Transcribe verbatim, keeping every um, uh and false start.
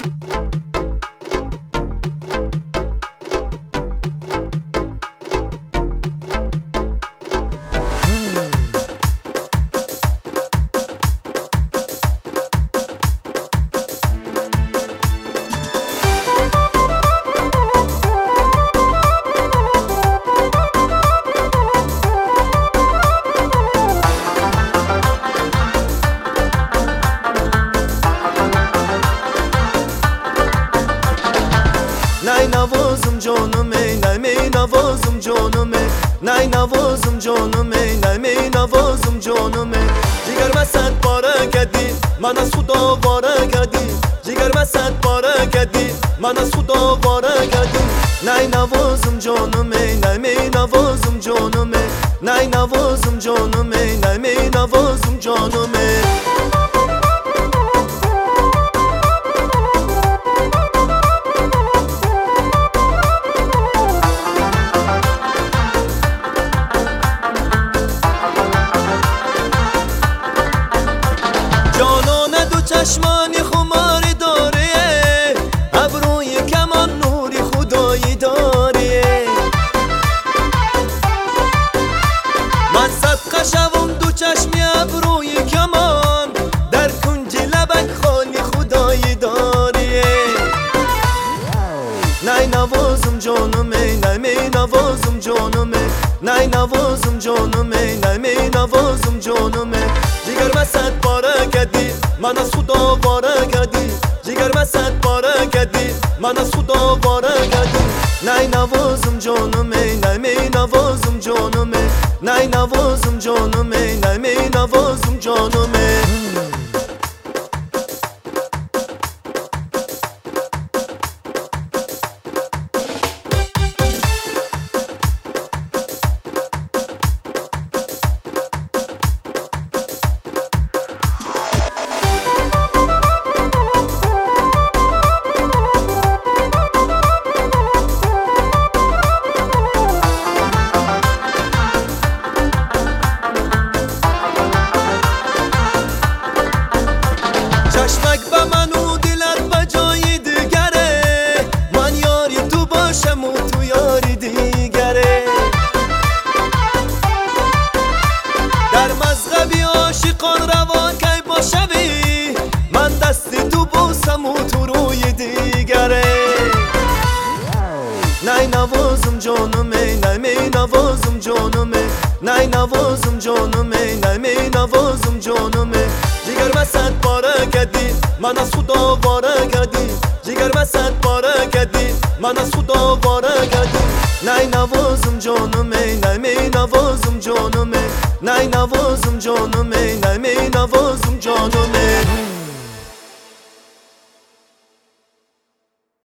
نای نوازم جانم ای نای می نوازم جانم ای نای نوازم جانم ای نای می نوازم جانم ای جگر و صد باره کردی من از خدا باره کردی جگر و صد باره کردی من از خدا باره کردی نای نوازم جانم ای نای می نوازم جانم ای نای نوازم جانم ای نای می نوازم جانم ای چشمانی خماری داره ابروی کمان نوری خدایی داره من صدقه شوم دو چشمی ابروی کمان در کنج لبک خالی خدایی داره نای نوازم جانم ای نای می نوازم جانم ای نای نوازم جانم ای نای می نوازم جانم ای جگر و صد باره کردی من از خدا باره کردی جگر و صد باره کردی من از خدا باره کردی نای نوازم جانم ای نای می نوازم جانم ای نای نوازم جانم ای نای می نوازم جانم ای چشمک به من و دلت به جای دیگره من یاری تو باشم و تو یاری دیگره در مذهبی عاشقان روان کی باشوی من دستی تو بوسم و تو روی دیگره نای نوازم جانم ای نای می نوازم جانم ای نای نوازم جانم ای نای می نوازم جانم ای جگر و صد باره کردی من از خدا باره کردی جگر و صد باره کردی من از خدا باره کردی نای نوازم جانم ای نای می نوازم جانم ای نای نوازم